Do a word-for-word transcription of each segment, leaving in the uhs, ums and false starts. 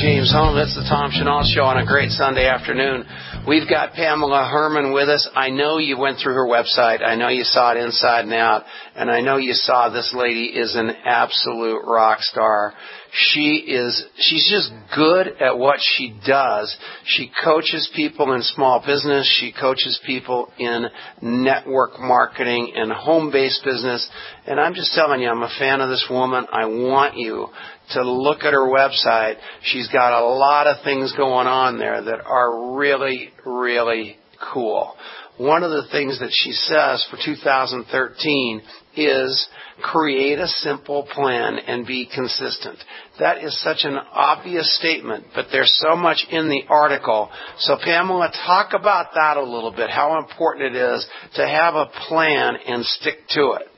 James home. It's the Tom Chenal Show on a great Sunday afternoon. We've got Pamela Herman with us. I know you went through her website. I know you saw it inside and out. And I know you saw this lady is an absolute rock star. She is, she's just good at what she does. She coaches people in small business. She coaches people in network marketing and home-based business. And I'm just telling you, I'm a fan of this woman. I want you to look at her website. She's got a lot of things going on there that are really, really cool. One of the things that she says for two thousand thirteen is create a simple plan and be consistent. That is such an obvious statement, but there's so much in the article. So, Pamela, talk about that a little bit, how important it is to have a plan and stick to it.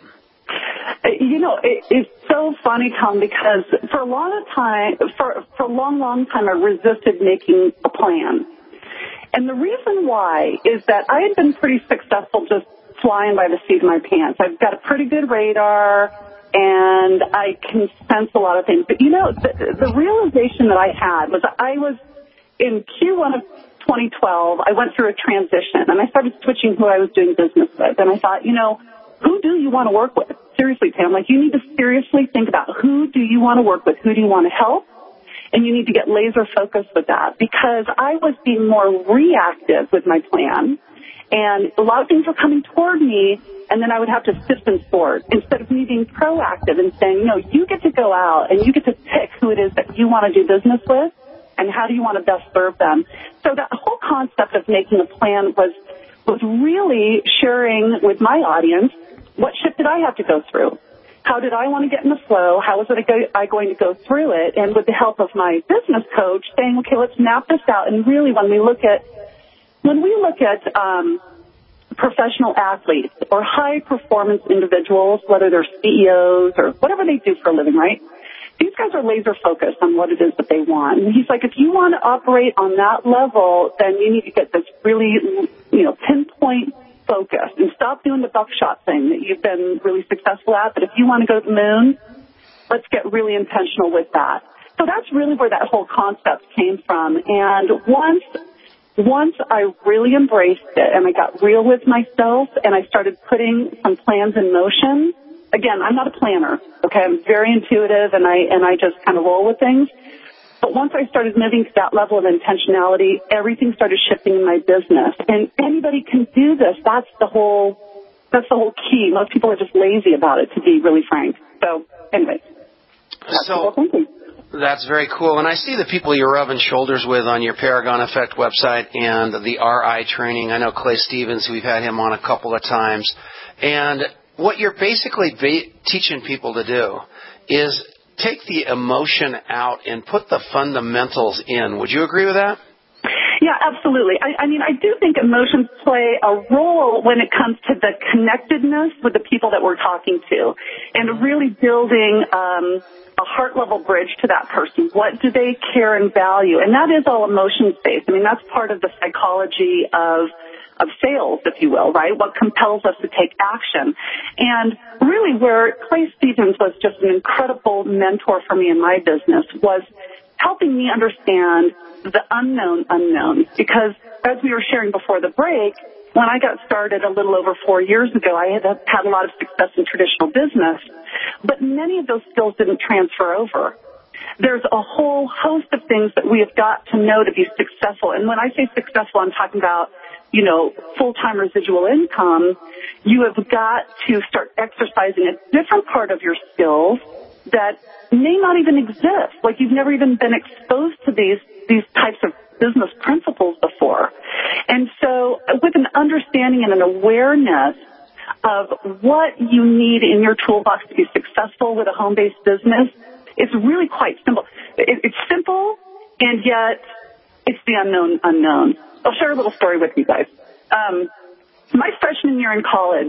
You know, it, it's so funny, Tom, because for a long time, for, for a long, long time, I resisted making a plan. And the reason why is that I had been pretty successful just flying by the seat of my pants. I've got a pretty good radar, and I can sense a lot of things. But, you know, the, the realization that I had was I was in Q one of twenty twelve, I went through a transition, and I started switching who I was doing business with. And I thought, you know, who do you want to work with? Seriously, Pam, like you need to seriously think about who do you want to work with, who do you want to help, and you need to get laser focused with that because I was being more reactive with my plan, and a lot of things were coming toward me, and then I would have to sift and sort instead of me being proactive and saying, no, you get to go out and you get to pick who it is that you want to do business with and how do you want to best serve them. So that whole concept of making a plan was was really sharing with my audience what shift did I have to go through? How did I want to get in the flow? How was it I going to go through it? And with the help of my business coach saying, okay, let's map this out. And really when we look at, when we look at, um, professional athletes or high performance individuals, whether they're C E Os or whatever they do for a living, right? These guys are laser focused on what it is that they want. And he's like, if you want to operate on that level, then you need to get this really, you know, pinpoint focus and stop doing the buckshot thing that you've been really successful at. But if you want to go to the moon, let's get really intentional with that. So that's really where that whole concept came from. And once, once I really embraced it and I got real with myself and I started putting some plans in motion, again, I'm not a planner, okay? I'm very intuitive and I, and I just kind of roll with things. But once I started moving to that level of intentionality, everything started shifting in my business. And anybody can do this. That's the whole, that's the whole key. Most people are just lazy about it, to be really frank. So, anyway. That's so, that's very cool. And I see the people you're rubbing shoulders with on your Paragon Effect website and the R I training. I know Clay Stevens, we've had him on a couple of times. And what you're basically ba- teaching people to do is take the emotion out and put the fundamentals in. Would you agree with that? Yeah, absolutely. I, I mean, I do think emotions play a role when it comes to the connectedness with the people that we're talking to and really building um, a heart-level bridge to that person. What do they care and value? And that is all emotions-based. I mean, that's part of the psychology of of sales, if you will, right? What compels us to take action. And really where Clay Stevens was just an incredible mentor for me in my business was helping me understand the unknown unknowns. Because as we were sharing before the break, when I got started a little over four years ago, I had had a lot of success in traditional business, but many of those skills didn't transfer over. There's a whole host of things that we have got to know to be successful. And when I say successful, I'm talking about, you know, full-time residual income. You have got to start exercising a different part of your skills that may not even exist. Like you've never even been exposed to these, these types of business principles before. And so with an understanding and an awareness of what you need in your toolbox to be successful with a home-based business, it's really quite simple. It's simple, and yet it's the unknown unknown. I'll share a little story with you guys. Um, my freshman year in college,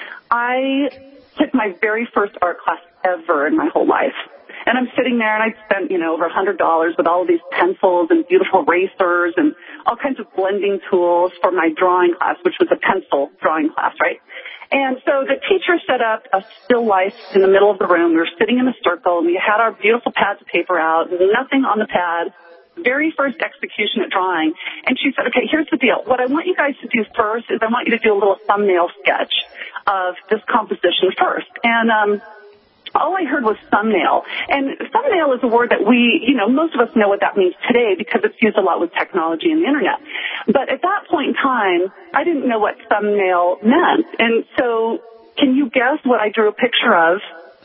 I took my very first art class ever in my whole life. And I'm sitting there, and I spent, you know, over one hundred dollars with all of these pencils and beautiful erasers and all kinds of blending tools for my drawing class, which was a pencil drawing class, right? And so the teacher set up a still life in the middle of the room. We were sitting in a circle, and we had our beautiful pads of paper out, nothing on the pad very first execution at drawing. And she said, okay, here's the deal. What I want you guys to do first is I want you to do a little thumbnail sketch of this composition first. And, um, all I heard was thumbnail. And thumbnail is a word that we, you know, most of us know what that means today because it's used a lot with technology and the internet. But at that point in time, I didn't know what thumbnail meant. And so can you guess what I drew a picture of?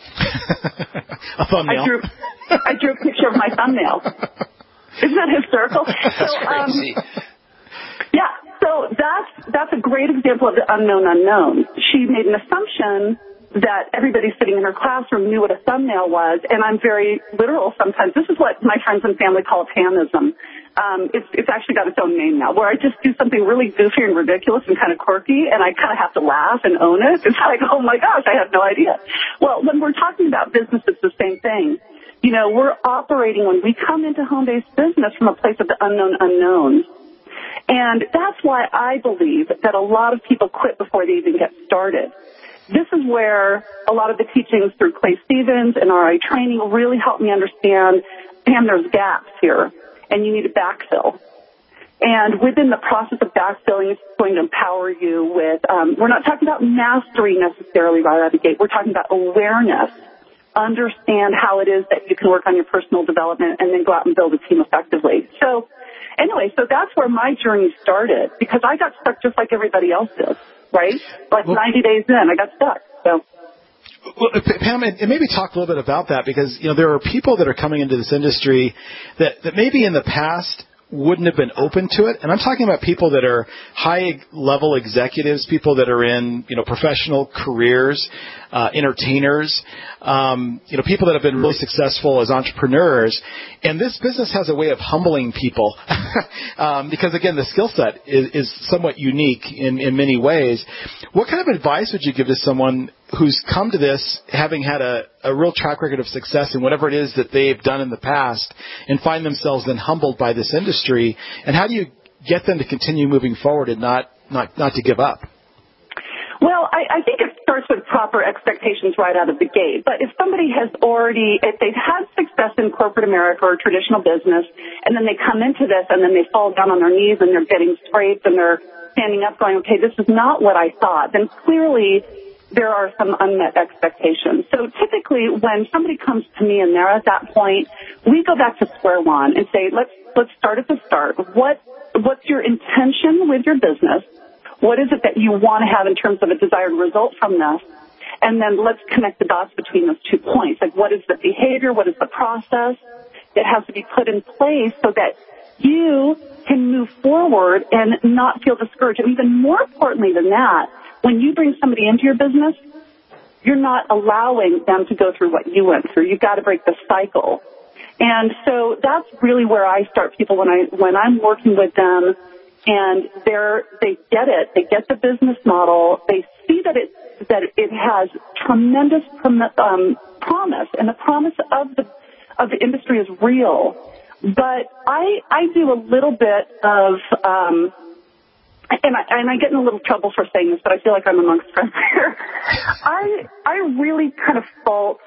A thumbnail. I drew, I drew a picture of my thumbnail. Isn't that hysterical? That's so, um, crazy. Yeah. So that's, that's a great example of the unknown unknown. She made an assumption that everybody sitting in her classroom knew what a thumbnail was, and I'm very literal sometimes. This is what my friends and family call Pamism. Um, it's, it's actually got its own name now, where I just do something really goofy and ridiculous and kind of quirky, and I kind of have to laugh and own it. It's like, oh my gosh, I had no idea. Well, when we're talking about business, it's the same thing. You know, we're operating when we come into home-based business from a place of the unknown unknowns. And that's why I believe that a lot of people quit before they even get started. This is where a lot of the teachings through Clay Stevens and R I training really helped me understand, Pam, there's gaps here, and you need to backfill. And within the process of backfilling, it's going to empower you with, um, we're not talking about mastery necessarily right out of the gate. We're talking about awareness. Understand how it is that you can work on your personal development and then go out and build a team effectively. So anyway, so that's where my journey started because I got stuck just like everybody else did. Right? Like well, ninety days in, I got stuck. So. Well, Pam, and maybe talk a little bit about that because, you know, there are people that are coming into this industry that, that maybe in the past wouldn't have been open to it. And I'm talking about people that are high-level executives, people that are in, you know, professional careers, uh, entertainers, um, you know, people that have been really successful as entrepreneurs. And this business has a way of humbling people um, because, again, the skill set is, is somewhat unique in, in many ways. What kind of advice would you give to someone who's come to this having had a, a real track record of success in whatever it is that they've done in the past and find themselves then humbled by this industry? And how do you get them to continue moving forward and not, not, not to give up? Well, I, I think it starts with proper expectations right out of the gate. But if somebody has already, if they've had success in corporate America or traditional business, and then they come into this and then they fall down on their knees and they're getting scraped and they're standing up going, okay, this is not what I thought, then clearly there are some unmet expectations. So typically when somebody comes to me and they're at that point, we go back to square one and say, let's, let's start at the start. What, what's your intention with your business? What is it that you want to have in terms of a desired result from this? And then let's connect the dots between those two points. Like what is the behavior? What is the process that has to be put in place so that you can move forward and not feel discouraged? And even more importantly than that, when you bring somebody into your business, you're not allowing them to go through what you went through. You've got to break the cycle. And so that's really where I start people when I, when I'm working with them and they're, they get it. They get the business model. They see that it, that it has tremendous prom- um, promise, and the promise of the, of the industry is real. But I, I do a little bit of, um, And I, and I get in a little trouble for saying this, but I feel like I'm amongst friends here. I, I really kind of fault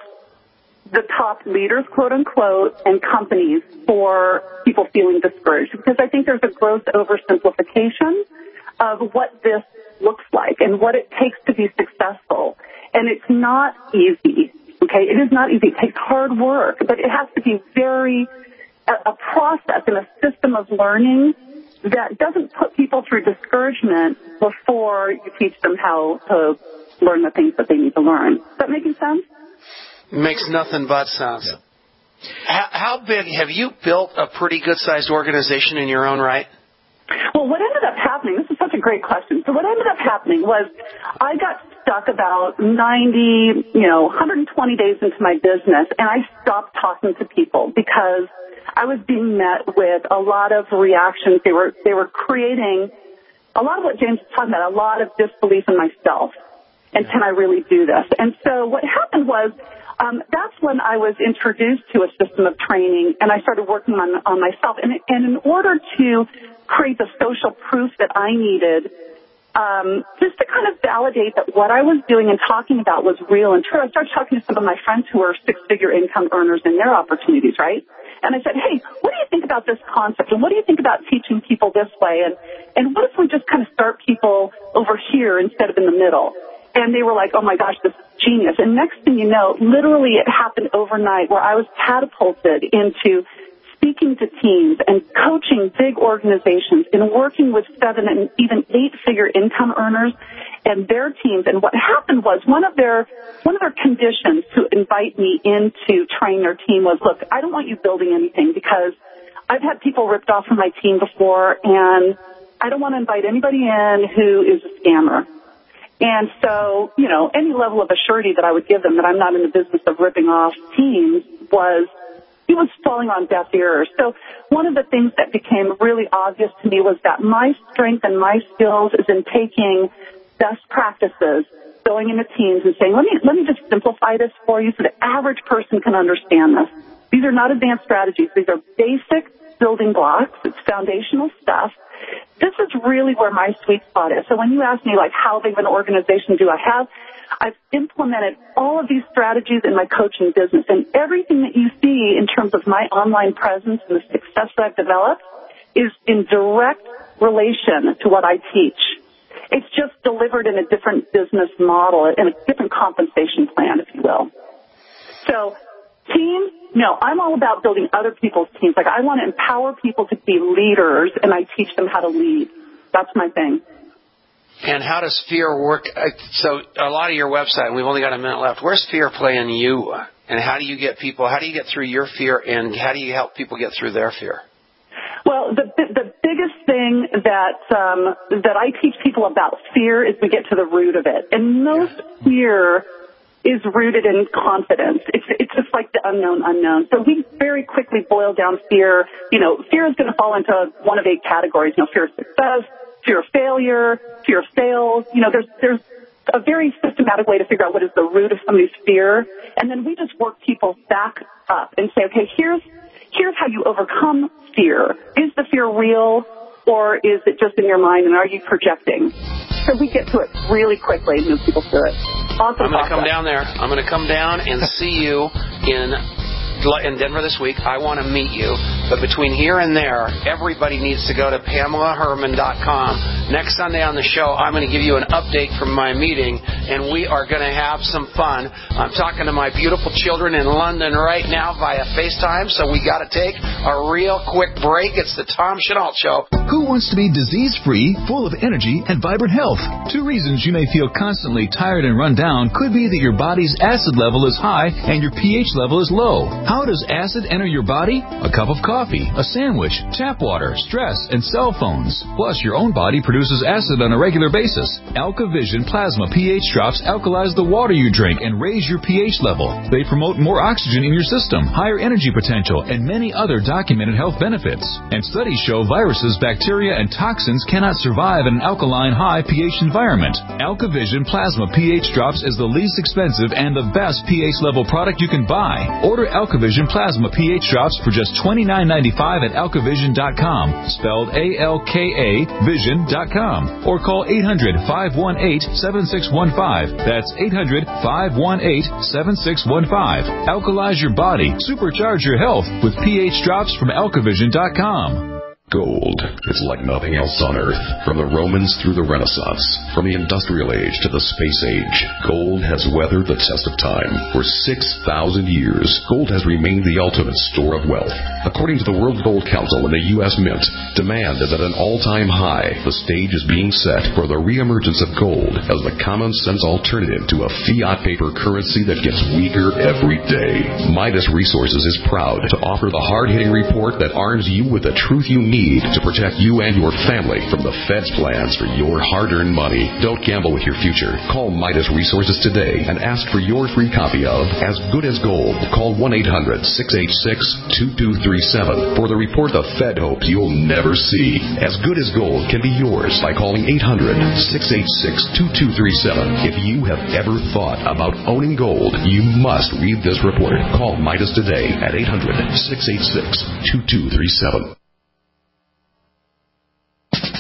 the top leaders, quote unquote, and companies for people feeling discouraged because I think there's a gross oversimplification of what this looks like and what it takes to be successful. And it's not easy, okay? It is not easy. It takes hard work, but it has to be very, a, a process and a system of learning that doesn't put people through discouragement before you teach them how to learn the things that they need to learn. Is that making sense? Makes nothing but sense. Yeah. How, how big, have you built a pretty good-sized organization in your own right? Well, what ended up happening, this is such a great question. So what ended up happening was I got stuck about ninety, you know, one hundred twenty days into my business, and I stopped talking to people because I was being met with a lot of reactions. They were, they were creating a lot of what James was talking about, a lot of disbelief in myself. And can I really do this? And so what happened was, um, that's when I was introduced to a system of training, and I started working on, on myself. And, and in order to create the social proof that I needed, um, just to kind of validate that what I was doing and talking about was real and true, I started talking to some of my friends who are six-figure income earners in their opportunities, right? And I said, hey, what do you think about this concept? And what do you think about teaching people this way? And, and what if we just kind of start people over here instead of in the middle? And they were like, oh, my gosh, this is genius. And next thing you know, literally it happened overnight where I was catapulted into speaking to teams and coaching big organizations and working with seven and even eight-figure income earners and their teams. And what happened was one of their one of their conditions to invite me in to train their team was, look, I don't want you building anything because I've had people ripped off from my team before, and I don't want to invite anybody in who is a scammer. And so, you know, any level of assurity that I would give them that I'm not in the business of ripping off teams was, it was falling on deaf ears. So one of the things that became really obvious to me was that my strength and my skills is in taking best practices, going into teams and saying, let me, let me just simplify this for you so the average person can understand this. These are not advanced strategies. These are basic building blocks. It's foundational stuff. This is really where my sweet spot is. So when you ask me, like, how big of an organization do I have, I've implemented all of these strategies in my coaching business. And everything that you see in terms of my online presence and the success that I've developed is in direct relation to what I teach. It's just delivered in a different business model, in a different compensation plan, if you will. So teams, no, I'm all about building other people's teams. Like, I want to empower people to be leaders, and I teach them how to lead. That's my thing. And how does fear work? So a lot of your website, and we've only got a minute left, where's fear playing you? And how do you get people, how do you get through your fear, and how do you help people get through their fear? Well, the the biggest thing that um, that I teach people about fear is we get to the root of it. And most yeah. fear is rooted in confidence. It's it's just like the unknown unknown. So we very quickly boil down fear. You know, fear is going to fall into one of eight categories. You know, fear of success, fear of failure, fear of sales. You know, there's there's a very systematic way to figure out what is the root of somebody's fear. And then we just work people back up and say, okay, here's here's how you overcome fear. Is the fear real, or is it just in your mind, and are you projecting? So we get to it really quickly and move people through it. Awesome. I'm going to come down there. I'm going to come down and see you in in Denver this week. I want to meet you. But between here and there, everybody needs to go to Pamela Herman dot com. Next Sunday on the show, I'm going to give you an update from my meeting, and we are going to have some fun. I'm talking to my beautiful children in London right now via FaceTime, so we got to take a real quick break. It's the Tom Chenault Show. Who wants to be disease-free, full of energy, and vibrant health? Two reasons you may feel constantly tired and run down could be that your body's acid level is high and your pH level is low. How does acid enter your body? A cup of coffee, a sandwich, tap water, stress, and cell phones. Plus, your own body produces acid on a regular basis. AlkaVision Plasma pH drops alkalize the water you drink and raise your pH level. They promote more oxygen in your system, higher energy potential, and many other documented health benefits. And studies show viruses, bacteria, and toxins cannot survive in an alkaline high pH environment. AlkaVision Plasma pH drops is the least expensive and the best pH level product you can buy. Order AlkaVision Plasma pH drops for just twenty-nine ninety-five at alkavision dot com, spelled A L K A vision dot com, or call eight hundred, five one eight, seven six one five. That's eight hundred, five one eight, seven six one five. Alkalize your body, supercharge your health with pH drops from alkavision dot com. Gold is like nothing else on Earth. From the Romans through the Renaissance, from the Industrial Age to the Space Age, gold has weathered the test of time. For six thousand years, gold has remained the ultimate store of wealth. According to the World Gold Council and the U S Mint, demand is at an all-time high. The stage is being set for the reemergence of gold as the common-sense alternative to a fiat paper currency that gets weaker every day. Midas Resources is proud to offer the hard-hitting report that arms you with the truth you need to protect you and your family from the Fed's plans for your hard-earned money. Don't gamble with your future. Call Midas Resources today and ask for your free copy of As Good as Gold. Call one eight hundred, six eight six, two two three seven for the report the Fed hopes you'll never see. As Good as Gold can be yours by calling eight hundred, six eight six, two two three seven. If you have ever thought about owning gold, you must read this report. Call Midas today at eight hundred, six eight six, two two three seven.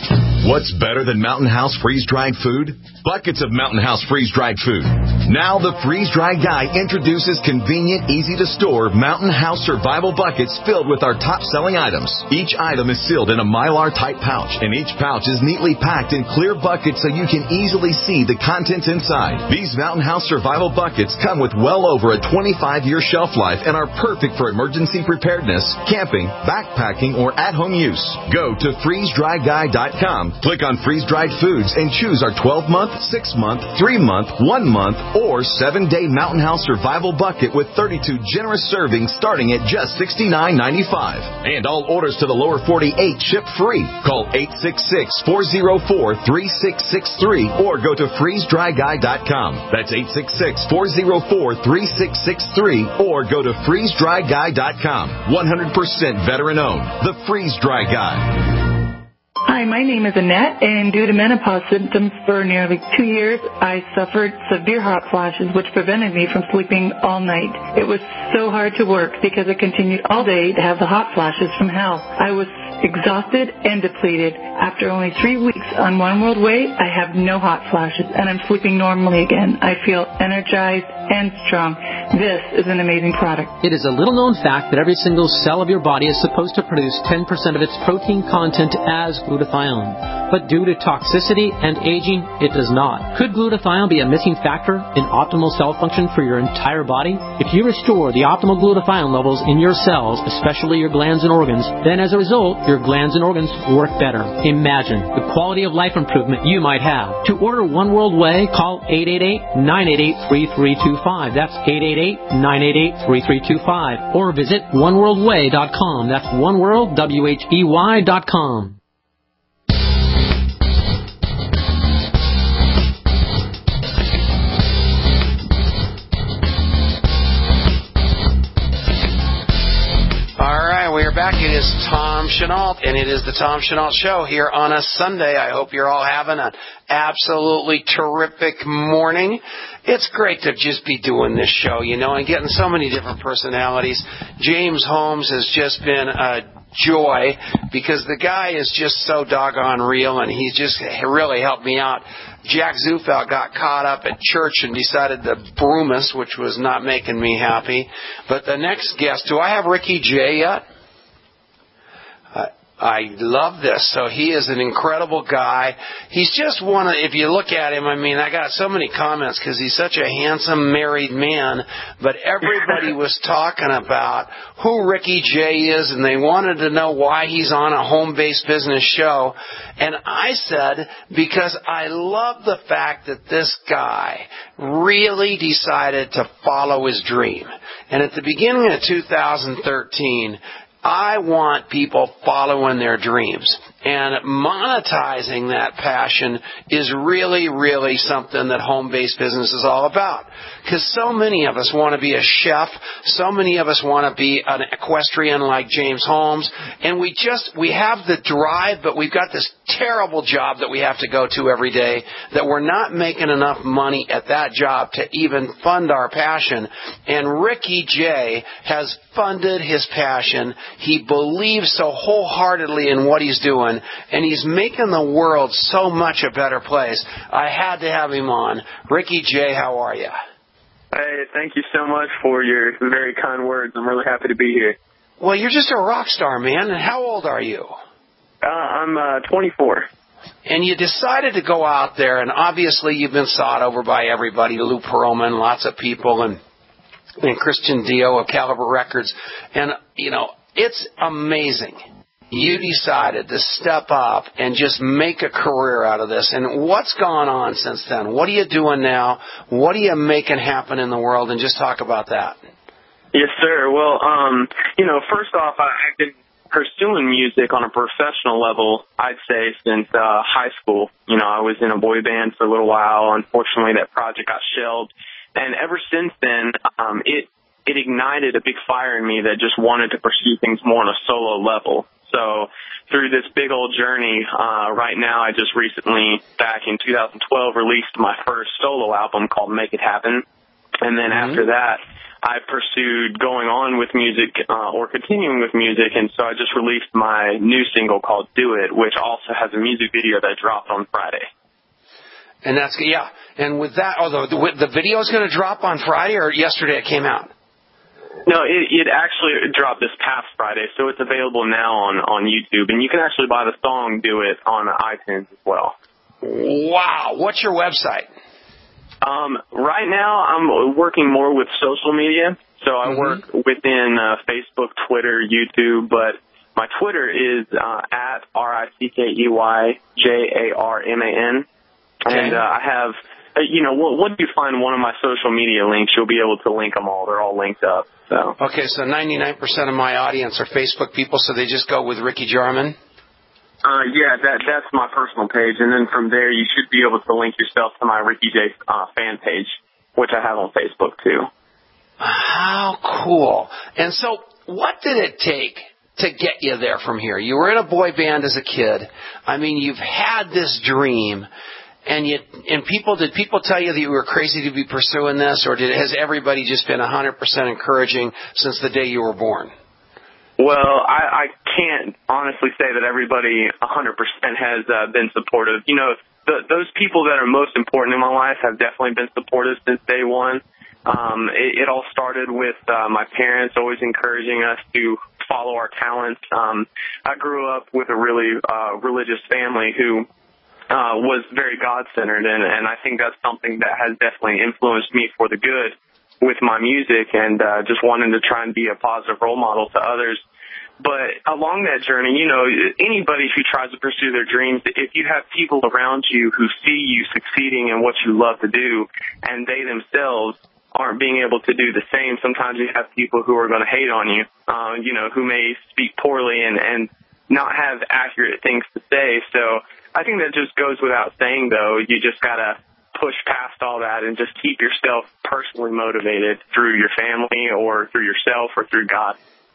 What's better than Mountain House freeze-dried food? Buckets of Mountain House freeze-dried food. Now the freeze-dried guy introduces convenient, easy-to-store Mountain House survival buckets filled with our top-selling items. Each item is sealed in a Mylar-type pouch, and each pouch is neatly packed in clear buckets so you can easily see the contents inside. These Mountain House survival buckets come with well over a twenty-five year shelf life and are perfect for emergency preparedness, camping, backpacking, or at-home use. Go to freeze dry guy dot com, click on freeze-dried foods, and choose our twelve month, six month, three month, one month, or seven day Mountain House survival bucket with thirty-two generous servings starting at just sixty-nine ninety-five. And all orders to the lower forty-eight ship free. Call eight six six, four oh four, three six six three or go to freeze dry guy dot com. That's eight six six, four oh four, three six six three or go to freeze dry guy dot com. one hundred percent veteran owned. The Freeze Dry Guy. Hi, my name is Annette, and due to menopause symptoms for nearly two years, I suffered severe hot flashes, which prevented me from sleeping all night. It was so hard to work because I continued all day to have the hot flashes from hell. I was exhausted and depleted. After only three weeks on One World Way, I have no hot flashes, and I'm sleeping normally again. I feel energized and strong. This is an amazing product. It is a little-known fact that every single cell of your body is supposed to produce ten percent of its protein content as glutathione. But due to toxicity and aging, it does not. Could glutathione be a missing factor in optimal cell function for your entire body? If you restore the optimal glutathione levels in your cells, especially your glands and organs, then as a result, your glands and organs work better. Imagine the quality of life improvement you might have. To order One World Way, call eight eight eight, nine eight eight, three three two five. That's eight eight eight, nine eight eight, three three two five. Or visit one world way dot com. That's oneworld, W H E Y dot com. We're back. It is Tom Chenault, and it is the Tom Chenault Show here on a Sunday. I hope you're all having an absolutely terrific morning. It's great to just be doing this show, you know, and getting so many different personalities. James Holmes has just been a joy because the guy is just so doggone real, and he's just really helped me out. Jack Zufeld got caught up at church and decided to broom us, which was not making me happy. But the next guest, do I have Ricky Jay yet? I love this. So he is an incredible guy. He's just one of, if you look at him, I mean, I got so many comments because he's such a handsome married man, but everybody was talking about who Ricky Jay is, and they wanted to know why he's on a home-based business show. And I said, because I love the fact that this guy really decided to follow his dream. And at the beginning of two thousand thirteen, I want people following their dreams. And monetizing that passion is really, really something that home-based business is all about. Because so many of us want to be a chef. So many of us want to be an equestrian like James Holmes. And we just, we have the drive, but we've got this terrible job that we have to go to every day that we're not making enough money at that job to even fund our passion. And Ricky Jay has funded his passion. He believes so wholeheartedly in what he's doing. And he's making the world so much a better place. I had to have him on. Ricky Jay, how are you? Hey, thank you so much for your very kind words. I'm really happy to be here. Well, you're just a rock star, man. And how old are you? Uh, I'm uh, twenty-four. And you decided to go out there, and obviously you've been sought over by everybody, Lou Pearlman, lots of people, and, and Christian Dio of Caliber Records. And, you know, it's amazing. You decided to step up and just make a career out of this. And what's gone on since then? What are you doing now? What are you making happen in the world? And just talk about that. Yes, sir. Well, um, you know, first off, I, I've been pursuing music on a professional level, I'd say, since uh, high school. You know, I was in a boy band for a little while. Unfortunately, that project got shelved. And ever since then, um, it, it ignited a big fire in me that just wanted to pursue things more on a solo level. So through this big old journey, uh, right now I just recently, back in two thousand twelve, released my first solo album called Make It Happen. And then mm-hmm. after that, I pursued going on with music uh, or continuing with music, and so I just released my new single called Do It, which also has a music video that dropped on Friday. And that's, yeah, and with that, oh, the, the video is going to drop on Friday, or yesterday it came out? No, it, it actually dropped this past Friday, so it's available now on, on YouTube, and you can actually buy the song Do It on iTunes as well. Wow. What's your website? Um, right now, I'm working more with social media, so I mm-hmm. work within uh, Facebook, Twitter, YouTube, but my Twitter is uh, at R I C K E Y J A R M A N, okay. and uh, I have, uh, you know, once you find one of my social media links, you'll be able to link them all. They're all linked up. So. Okay, so ninety-nine percent of my audience are Facebook people, so they just go with Ricky Jarman? Uh, yeah, that that's my personal page, and then from there you should be able to link yourself to my Ricky J uh, fan page, which I have on Facebook too. How cool! And so, what did it take to get you there from here? You were in a boy band as a kid. I mean, you've had this dream, and you and people did people tell you that you were crazy to be pursuing this, or did has everybody just been one hundred percent encouraging since the day you were born? Well, I, I can't honestly say that everybody one hundred percent has uh, been supportive. You know, the, those people that are most important in my life have definitely been supportive since day one. Um, it, it all started with uh, my parents always encouraging us to follow our talents. Um, I grew up with a really uh, religious family who uh, was very God-centered, and, and I think that's something that has definitely influenced me for the good with my music, and uh, just wanting to try and be a positive role model to others. But along that journey, you know, anybody who tries to pursue their dreams, if you have people around you who see you succeeding in what you love to do, and they themselves aren't being able to do the same, sometimes you have people who are going to hate on you, uh, you know, who may speak poorly and, and not have accurate things to say. So I think that just goes without saying, though. You just got to push past all that and just keep yourself personally motivated through your family or through yourself or through God.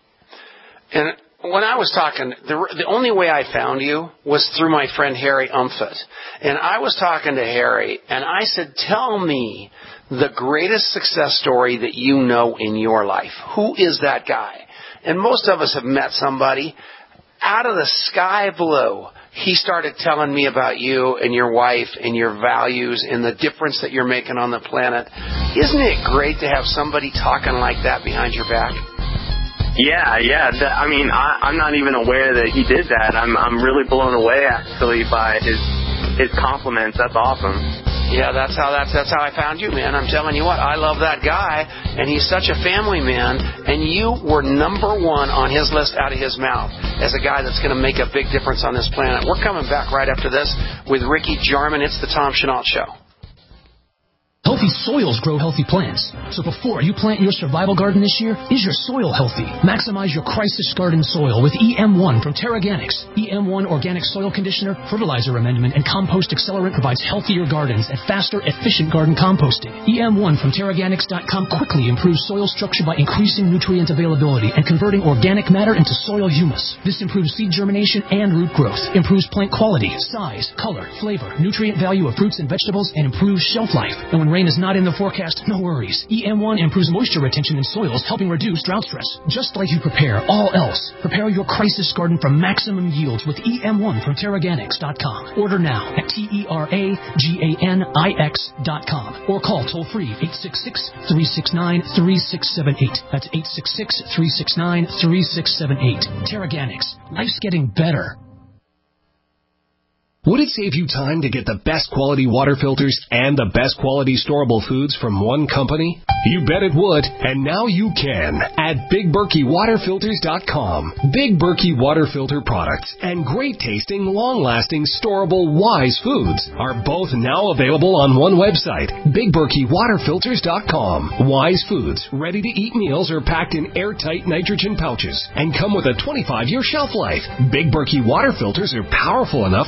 And when I was talking, the, the only way I found you was through my friend Harry Umfit. And I was talking to Harry, and I said, tell me the greatest success story that you know in your life. Who is that guy? And most of us have met somebody. Out of the sky blue, he started telling me about you and your wife and your values and the difference that you're making on the planet. Isn't it great to have somebody talking like that behind your back? Yeah, yeah. That, I mean, I, I'm not even aware that he did that. I'm I'm really blown away actually by his his compliments. That's awesome. Yeah, that's how that's that's how I found you, man. I'm telling you what, I love that guy, and he's such a family man. And you were number one on his list out of his mouth as a guy that's going to make a big difference on this planet. We're coming back right after this with Ricky Jarman. It's the Tom Chenault Show. Healthy soils grow healthy plants. So before you plant your survival garden this year, is your soil healthy? Maximize your crisis garden soil with E M one from Terraganics. E M one Organic Soil Conditioner, Fertilizer Amendment, and Compost Accelerant provides healthier gardens and faster, efficient garden composting. E M one from Terraganics dot com quickly improves soil structure by increasing nutrient availability and converting organic matter into soil humus. This improves seed germination and root growth, improves plant quality, size, color, flavor, nutrient value of fruits and vegetables, and improves shelf life. And when rain is not in the forecast, no worries. E M one improves moisture retention in soils, helping reduce drought stress. Just like you prepare all else, prepare your crisis garden for maximum yields with E M one from Terraganics dot com. Order now at T E R A G A N I X dot com or call toll-free eight six six, three six nine, three six seven eight. That's eight six six, three six nine, three six seven eight. Terraganics. Life's getting better. Would it save you time to get the best quality water filters and the best quality storable foods from one company? You bet it would, and now you can at Big Berkey Water Filters dot com. Big Berkey Water Filter products and great tasting, long-lasting, storable Wise foods are both now available on one website, Big Berkey Water Filters dot com. Wise foods, ready-to-eat meals are packed in airtight nitrogen pouches and come with a twenty-five year shelf life. Big Berkey Water Filters are powerful enough to purify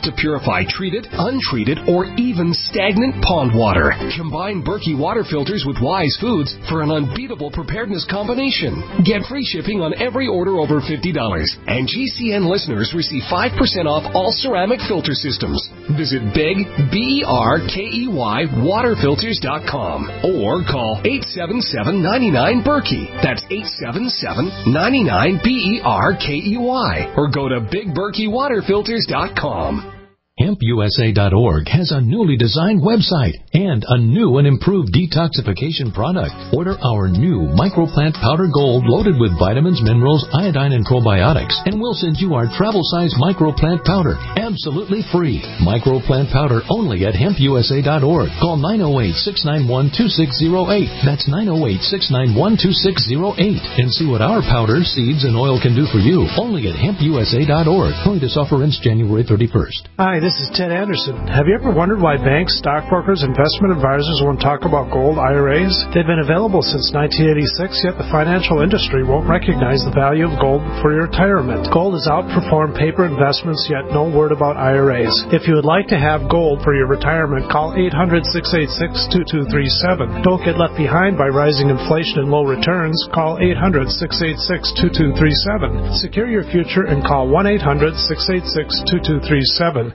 purify treated, untreated, or even stagnant pond water. Combine Berkey water filters with Wise Foods for an unbeatable preparedness combination. Get free shipping on every order over fifty dollars. And G C N listeners receive five percent off all ceramic filter systems. Visit Big, B E R K E Y, water filters dot com or call eight seven seven, nine nine, Berkey. That's eight seven seven, nine nine, B E R K E Y. Or go to big berkey water filters dot com. hemp u s a dot org has a newly designed website and a new and improved detoxification product. Order our new Microplant Powder Gold loaded with vitamins, minerals, iodine, and probiotics, and we'll send you our travel-size Microplant Powder absolutely free. Microplant Powder only at hemp u s a dot org. Call nine oh eight, six nine one, two six oh eight. That's nine oh eight, six nine one, two six oh eight. And see what our powder, seeds, and oil can do for you. Only at hemp u s a dot org. Going to offer ends January thirty-first. Hi, this is Ted Anderson. Have you ever wondered why banks, stockbrokers, investment advisors won't talk about gold I R As? They've been available since nineteen eighty-six, yet the financial industry won't recognize the value of gold for your retirement. Gold has outperformed paper investments, yet no word about I R As. If you would like to have gold for your retirement, call eight hundred, six eight six, two two three seven. Don't get left behind by rising inflation and low returns. Call eight hundred, six eight six, two two three seven. Secure your future and call one eight hundred, six eight six, two two three seven.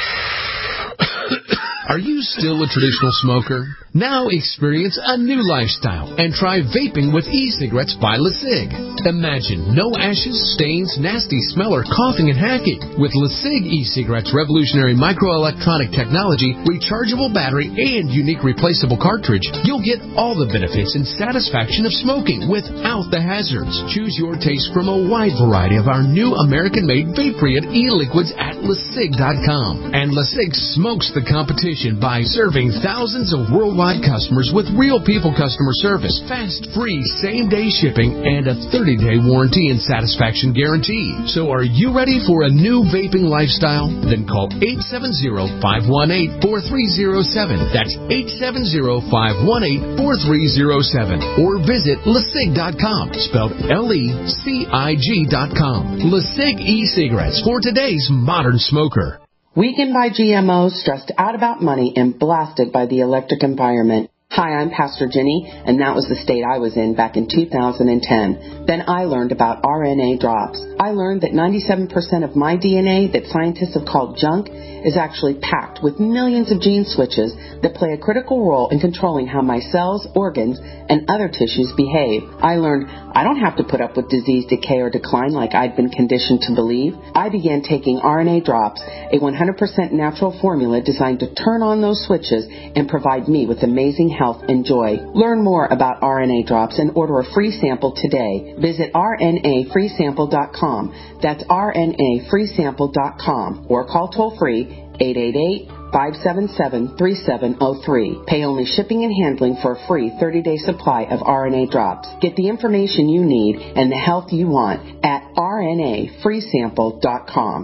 Are you still a traditional smoker? Now experience a new lifestyle and try vaping with e-cigarettes by LeSig. Imagine no ashes, stains, nasty smell, or coughing and hacking. With LeSig e-cigarettes' revolutionary microelectronic technology, rechargeable battery, and unique replaceable cartridge, you'll get all the benefits and satisfaction of smoking without the hazards. Choose your taste from a wide variety of our new American-made vape-free e-liquids at lesig dot com. And LeSig smokes the competition by serving thousands of worldwide customers with real people customer service, fast, free, same-day shipping, and a thirty-day warranty and satisfaction guarantee. So are you ready for a new vaping lifestyle? Then call eight seven zero, five one eight, four three zero seven. That's eight seven zero, five one eight, four three zero seven. Or visit lesig dot com, spelled L E C I G dot com. LeSig e-cigarettes for today's modern smoker. Weakened by G M Os, stressed out about money, and blasted by the electric environment. Hi, I'm Pastor Jenny, and that was the state I was in back in two thousand ten. Then I learned about R N A drops. I learned that ninety-seven percent of my D N A that scientists have called junk is actually packed with millions of gene switches that play a critical role in controlling how my cells, organs, and other tissues behave. I learned I don't have to put up with disease, decay, or decline like I'd been conditioned to believe. I began taking R N A drops, a one hundred percent natural formula designed to turn on those switches and provide me with amazing health and joy. Learn more about R N A drops and order a free sample today. Visit R N A free sample dot com. That's R N A free sample dot com or call toll free eight eight eight, five seven seven, three seven zero three. Pay only shipping and handling for a free thirty-day supply of R N A drops. Get the information you need and the health you want at R N A free sample dot com.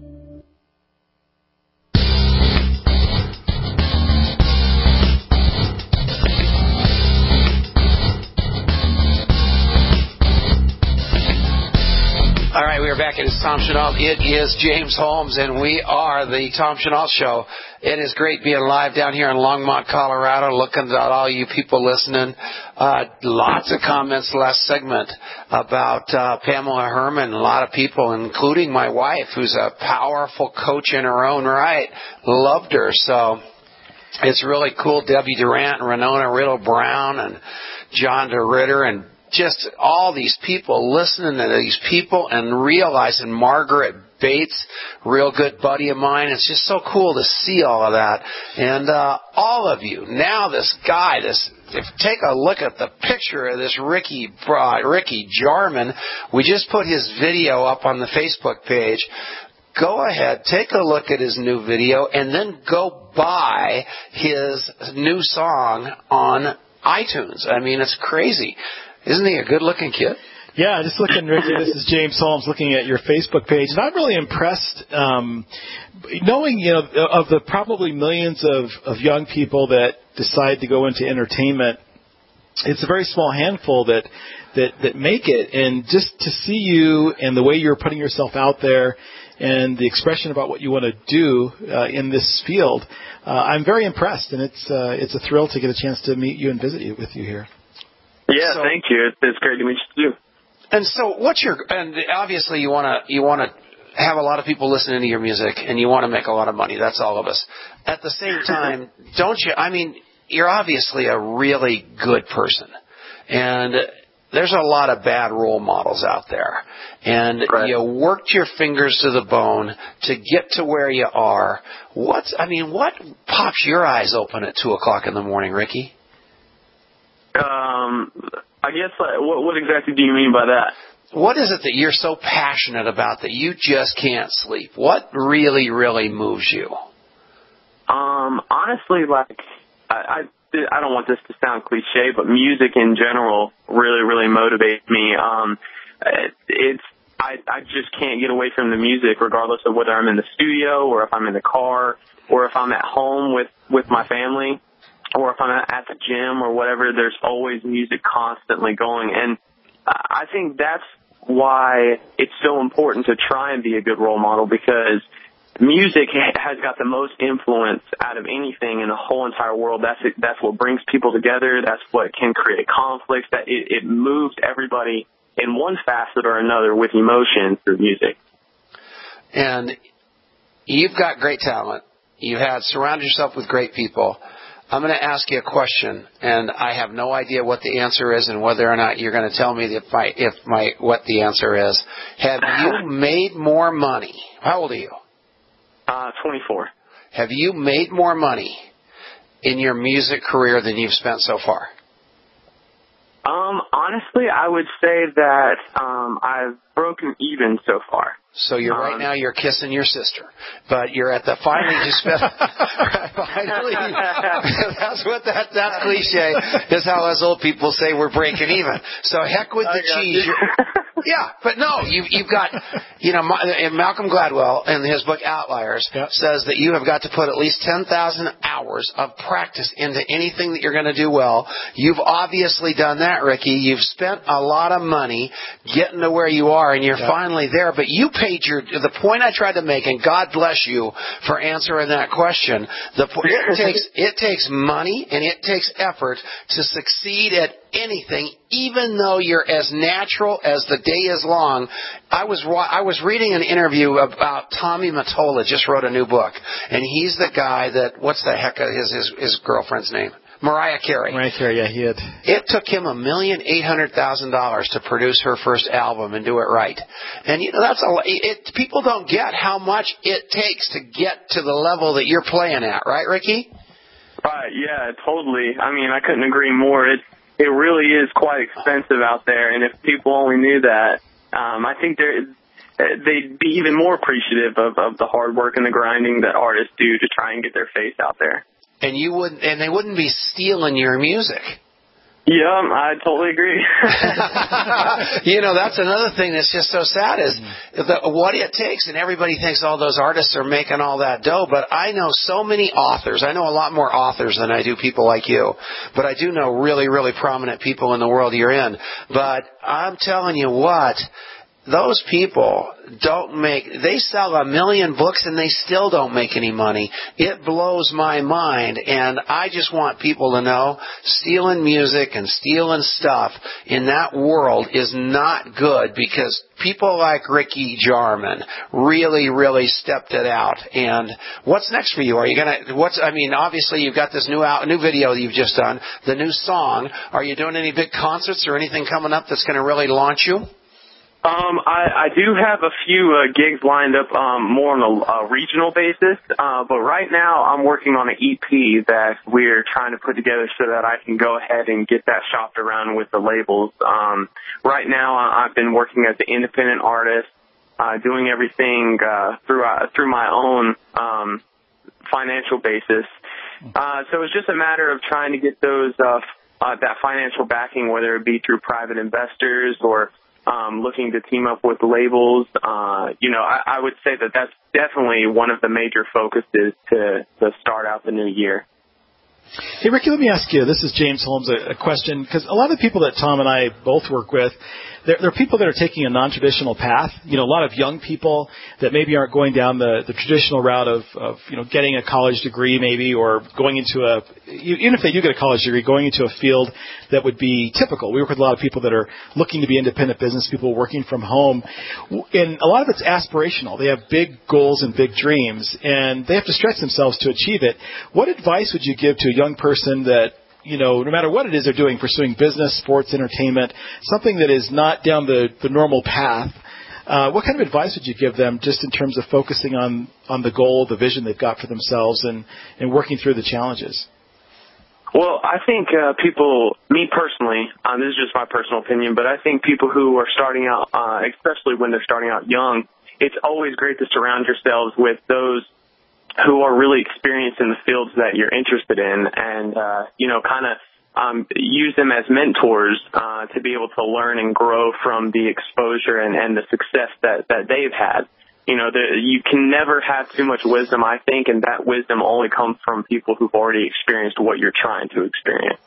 All right, we are back. It is Tom Chenault. It is James Holmes, and we are the Tom Chenault Show. It is great being live down here in Longmont, Colorado, looking at all you people listening. Uh, lots of comments last segment about uh, Pamela Herman. A lot of people, including my wife, who's a powerful coach in her own right, loved her. So it's really cool. Debbie Durant, and Renona Riddle Brown, and John DeRitter, and just all these people listening to these people and realizing Margaret Bates, real good buddy of mine. It's just so cool to see all of that. And uh, all of you, now this guy, this if take a look at the picture of this Ricky uh, Ricky Jarman. We just put his video up on the Facebook page. Go ahead, take a look at his new video, and then go buy his new song on iTunes. I mean, it's crazy. Isn't he a good-looking kid? Yeah, just looking, Ricky, this is James Holmes looking at your Facebook page, and I'm really impressed um, knowing, you know, of the probably millions of, of young people that decide to go into entertainment. It's a very small handful that, that, that make it, and just to see you and the way you're putting yourself out there and the expression about what you want to do uh, in this field, uh, I'm very impressed, and it's uh, it's a thrill to get a chance to meet you and visit you with you here. Yeah, So- thank you. It's, it's great to meet you too. And so, what's your? And obviously, you want to you want to have a lot of people listening to your music, and you want to make a lot of money. That's all of us. At the same time, don't you? I mean, you're obviously a really good person, and there's a lot of bad role models out there. And right. you worked your fingers to the bone to get to where you are. What's? I mean, what pops your eyes open at two o'clock in the morning, Ricky? Um. I guess, uh, what, what exactly do you mean by that? What is it that you're so passionate about that you just can't sleep? What really, really moves you? Um, honestly, like, I, I, I don't want this to sound cliche, but music in general really, really motivates me. Um, it, it's, I, I just can't get away from the music, regardless of whether I'm in the studio or if I'm in the car or if I'm at home with, with my family. Or if I'm at the gym or whatever, there's always music constantly going. And I think that's why it's so important to try and be a good role model, because music has got the most influence out of anything in the whole entire world. That's it, that's what brings people together. That's what can create conflicts. That it, it moves everybody in one facet or another with emotion through music. And you've got great talent. You have surrounded yourself with great people. I'm going to ask you a question, and I have no idea what the answer is and whether or not you're going to tell me if my, if my, what the answer is. Have you made more money? How old are you? Uh, twenty-four. Have you made more money in your music career than you've spent so far? Um, honestly, I would say that um, I've broken even so far. So you're um, right now you're kissing your sister, but you're at the finally you spent finally. That's what that that cliche is. How us old people say we're breaking even. So heck with the cheese. Yeah, but no, you you've got you know Malcolm Gladwell in his book Outliers yep. says that you have got to put at least ten thousand hours of practice into anything that you're going to do well. You've obviously done that, Ricky. You've spent a lot of money getting to where you are, and you're yep. finally there. But you paid your the point I tried to make, and God bless you for answering that question. The it takes it takes money and it takes effort to succeed at anything, even though you're as natural as the day is long. I was I was reading an interview about Tommy Mottola. Just wrote a new book, and he's the guy that what's the heck is his his girlfriend's name? Mariah Carey. Mariah Carey, yeah, he had. It took him a million eight hundred thousand dollars to produce her first album and do it right. And you know that's a it. People don't get how much it takes to get to the level that you're playing at, right, Ricky? Right. Yeah. Totally. I mean, I couldn't agree more. It it really is quite expensive out there, and if people only knew that, um, I think they're. they'd be even more appreciative of, of the hard work and the grinding that artists do to try and get their face out there. And you wouldn't, and they wouldn't be stealing your music. Yeah, I totally agree. You know, that's another thing that's just so sad is the, what it takes, and everybody thinks all those artists are making all that dough, but I know so many authors. I know a lot more authors than I do people like you, but I do know really, really prominent people in the world you're in. But I'm telling you what, those people don't make, they sell a million books and they still don't make any money. It blows my mind, and I just want people to know stealing music and stealing stuff in that world is not good, because people like Ricky Jarman really, really stepped it out. And what's next for you? Are you gonna, what's, I mean, obviously you've got this new out, new video that you've just done, the new song. Are you doing any big concerts or anything coming up that's going to really launch you? Um, I, I do have a few uh, gigs lined up, um, more on a uh, regional basis, uh, but right now I'm working on an E P that we're trying to put together so that I can go ahead and get that shopped around with the labels. Um, right now I've been working as an independent artist, uh, doing everything uh, through uh, through my own um, financial basis. Uh, so it's just a matter of trying to get those uh, uh, that financial backing, whether it be through private investors or Um, looking to team up with labels. Uh, you know, I, I would say that that's definitely one of the major focuses to, to start out the new year. Hey, Ricky, let me ask you, this is James Holmes, a, a question, because a lot of the people that Tom and I both work with, there, there are people that are taking a non-traditional path. You know, a lot of young people that maybe aren't going down the, the traditional route of, of, you know, getting a college degree maybe, or going into a, even if they do get a college degree, going into a field that would be typical. We work with a lot of people that are looking to be independent business people working from home. And a lot of it's aspirational. They have big goals and big dreams, and they have to stretch themselves to achieve it. What advice would you give to a young person that, you know, no matter what it is they're doing, pursuing business, sports, entertainment, something that is not down the, the normal path, uh, what kind of advice would you give them just in terms of focusing on, on the goal, the vision they've got for themselves, and, and working through the challenges? Well, I think uh, people, me personally, uh, this is just my personal opinion, but I think people who are starting out, uh, especially when they're starting out young, it's always great to surround yourselves with those who are really experienced in the fields that you're interested in, and, uh, you know, kind of um, use them as mentors uh, to be able to learn and grow from the exposure and, and the success that, that they've had. You know, the, you can never have too much wisdom, I think, and that wisdom only comes from people who've already experienced what you're trying to experience.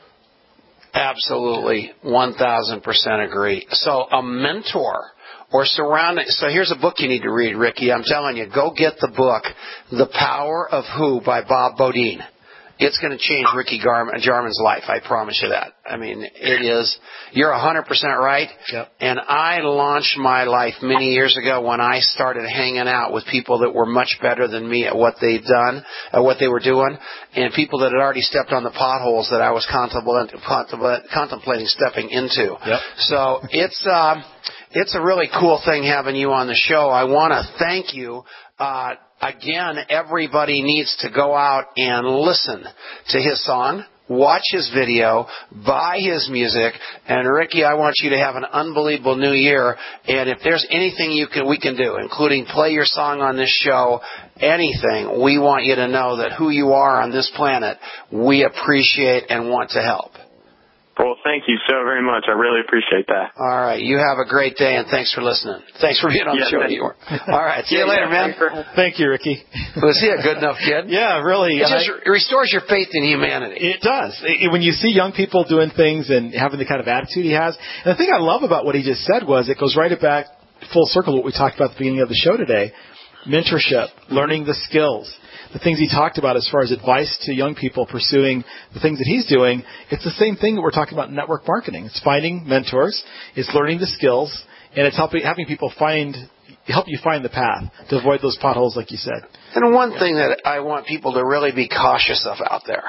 Absolutely, one thousand percent agree. So a mentor or surrounding. So here's a book you need to read, Ricky. I'm telling you, go get the book, The Power of Who by Bob Beaudine. It's going to change Ricky Garman, Jarman's life. I promise you that. I mean, it is. You're one hundred percent right. Yep. And I launched my life many years ago when I started hanging out with people that were much better than me at what they've done, at what they were doing, and people that had already stepped on the potholes that I was contemplating, contemplating stepping into. Yep. So it's uh, it's a really cool thing having you on the show. I want to thank you. Uh, Again, everybody needs to go out and listen to his song, watch his video, buy his music, and Ricky, I want you to have an unbelievable new year. And if there's anything you can, we can do, including play your song on this show, anything, we want you to know that who you are on this planet, we appreciate and want to help. Well, thank you so very much. I really appreciate that. All right. You have a great day, and thanks for listening. Thanks for being on yeah, the show. You. All right. See yeah, you later, yeah, man. For... Thank you, Ricky. Was he a good enough kid? Yeah, really. It just I, restores your faith in humanity. It does. It, when you see young people doing things and having the kind of attitude he has. And the thing I love about what he just said was it goes right back full circle to what we talked about at the beginning of the show today. Mentorship, learning the skills. The things he talked about as far as advice to young people pursuing the things that he's doing, it's the same thing that we're talking about in network marketing. It's finding mentors, it's learning the skills, and it's helping having people find help you find the path to avoid those potholes, like you said. And one yeah. thing that I want people to really be cautious of out there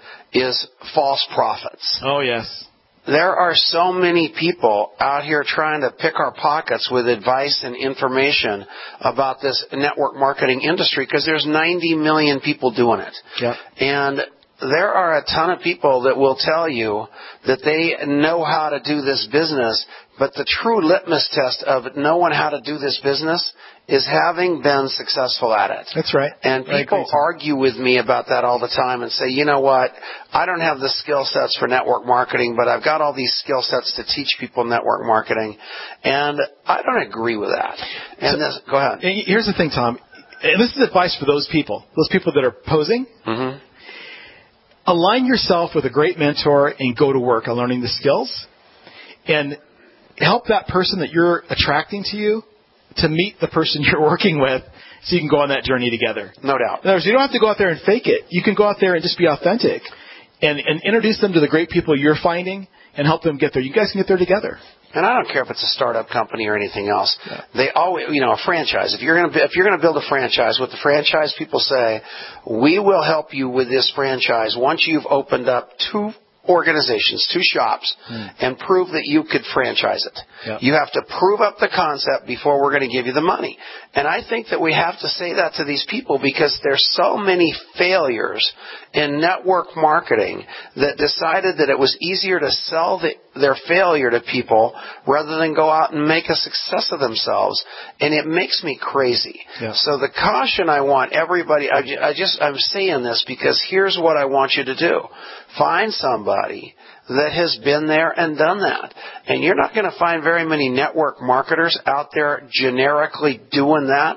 is false prophets. Oh, yes. There are so many people out here trying to pick our pockets with advice and information about this network marketing industry because there's ninety million people doing it. Yep. And there are a ton of people that will tell you that they know how to do this business, but the true litmus test of knowing how to do this business is having been successful at it. That's right. And people argue with me about that all the time and say, you know what, I don't have the skill sets for network marketing, but I've got all these skill sets to teach people network marketing. And I don't agree with that. And so, this, go ahead. Here's the thing, Tom. And this is advice for those people, those people that are posing. Mm-hmm. Align yourself with a great mentor and go to work on learning the skills. And help that person that you're attracting to you to meet the person you're working with so you can go on that journey together. No doubt. In other words, you don't have to go out there and fake it. You can go out there and just be authentic and, and introduce them to the great people you're finding and help them get there. You guys can get there together. And I don't care if it's a startup company or anything else. Yeah. They always, you know, a franchise. If you're going to if you're going to build a franchise, what the franchise people say, we will help you with this franchise once you've opened up two organizations, two shops, mm. and prove that you could franchise it. Yep. You have to prove up the concept before we're going to give you the money. And I think that we have to say that to these people because there's so many failures in network marketing that decided that it was easier to sell the, their failure to people rather than go out and make a success of themselves. And it makes me crazy. Yeah. So the caution I want everybody, I, I just, I'm saying this because here's what I want you to do. Find somebody that has been there and done that. And you're not going to find very many network marketers out there generically doing that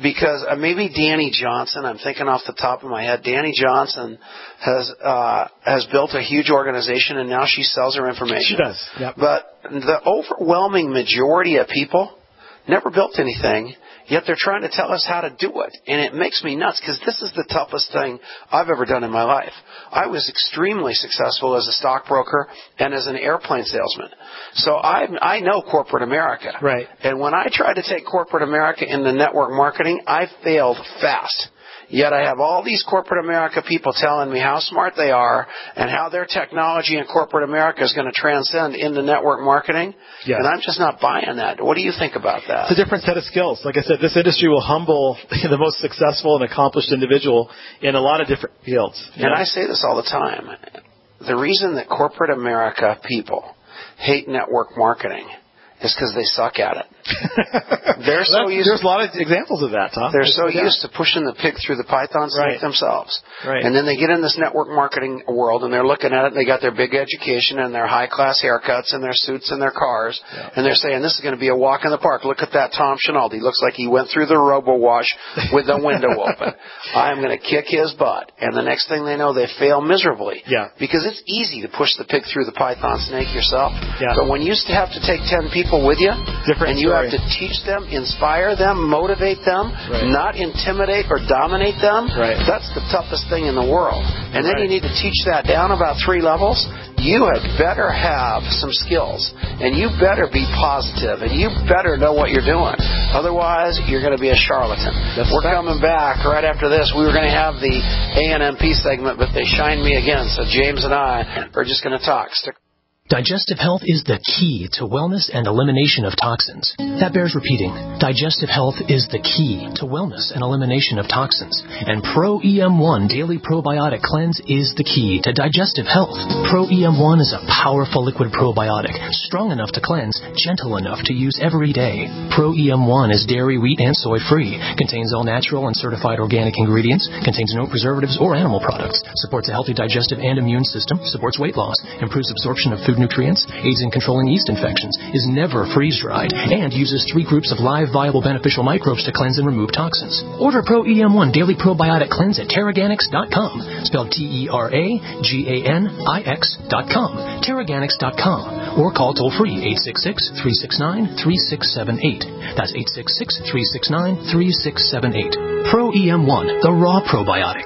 because uh, maybe Danny Johnson, I'm thinking off the top of my head, Danny Johnson has uh, has built a huge organization, and now she sells her information. She does, yep. But the overwhelming majority of people never built anything, yet they're trying to tell us how to do it. And it makes me nuts, because this is the toughest thing I've ever done in my life. I was extremely successful as a stockbroker and as an airplane salesman. So I I know corporate America. Right. And when I tried to take corporate America into network marketing, I failed fast. Yet I have all these corporate America people telling me how smart they are and how their technology in corporate America is going to transcend into network marketing. Yeah. And I'm just not buying that. What do you think about that? It's a different set of skills. Like I said, this industry will humble the most successful and accomplished individual in a lot of different fields. And know? I say this all the time. The reason that corporate America people hate network marketing is because they suck at it. They're so well, used there's a lot of examples of that, Tom. They're so yeah. used to pushing the pig through the python snake right. themselves. Right. And then they get in this network marketing world, and they're looking at it, and they got their big education and their high-class haircuts and their suits and their cars, yeah. and they're saying, this is going to be a walk in the park. Look at that Tom Chenault. He looks like he went through the robo-wash with the window open. I'm going to kick his butt. And the next thing they know, they fail miserably. Yeah. Because it's easy to push the pig through the python snake yourself. Yeah. But when you have to take ten people with you, Different and you story. have to teach them, inspire them, motivate them, right. not intimidate or dominate them, right. that's the toughest thing in the world. And then right. you need to teach that down about three levels. You had better have some skills, and you better be positive, and you better know what you're doing. Otherwise, you're going to be a charlatan. That's We're fact. coming back right after this. We were going to have the A N M P segment, but they shined me again, so James and I are just going to talk. Stick Digestive health is the key to wellness and elimination of toxins. That bears repeating. Digestive health is the key to wellness and elimination of toxins. And Pro E M one Daily Probiotic Cleanse is the key to digestive health. Pro E M one is a powerful liquid probiotic, strong enough to cleanse, gentle enough to use every day. Pro E M one is dairy, wheat, and soy free, contains all natural and certified organic ingredients, contains no preservatives or animal products, supports a healty digestive and immune system, supports weight loss, improves absorption of food nutrients, aids in controlling yeast infections, is never freeze-dried, and uses three groups of live, viable, beneficial microbes to cleanse and remove toxins. Order Pro E M one Daily Probiotic Cleanse at Terraganix dot com, spelled T E R A G A N I X dot com, Terraganix dot com, or call toll-free eight six six, three six nine, three six seven eight. That's eight six six, three six nine, three six seven eight. Pro E M one, the raw probiotic.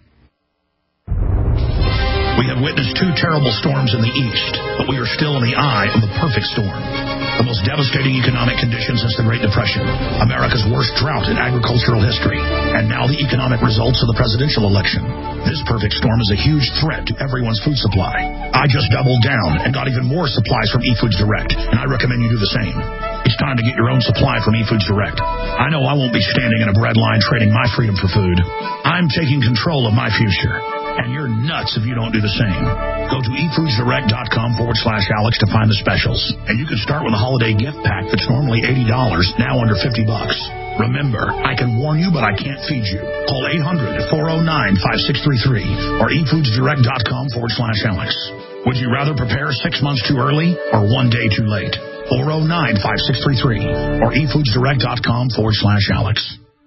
We have witnessed two terrible storms in the east, but we are still in the eye of the perfect storm. The most devastating economic conditions since the Great Depression, America's worst drought in agricultural history, and now the economic results of the presidential election. This perfect storm is a huge threat to everyone's food supply. I just doubled down and got even more supplies from eFoods Direct, and I recommend you do the same. It's time to get your own supply from eFoods Direct. I know I won't be standing in a bread line trading my freedom for food. I'm taking control of my future. And you're nuts if you don't do the same. Go to eFoodsDirect.com forward slash Alex to find the specials. And you can start with a holiday gift pack that's normally eighty dollars, now under fifty bucks. Remember, I can warn you, but I can't feed you. Call eight hundred, four oh nine, five six three three or eFoodsDirect.com forward slash Alex. Would you rather prepare six months too early or one day too late? four oh nine, five six three three or eFoodsDirect.com forward slash Alex.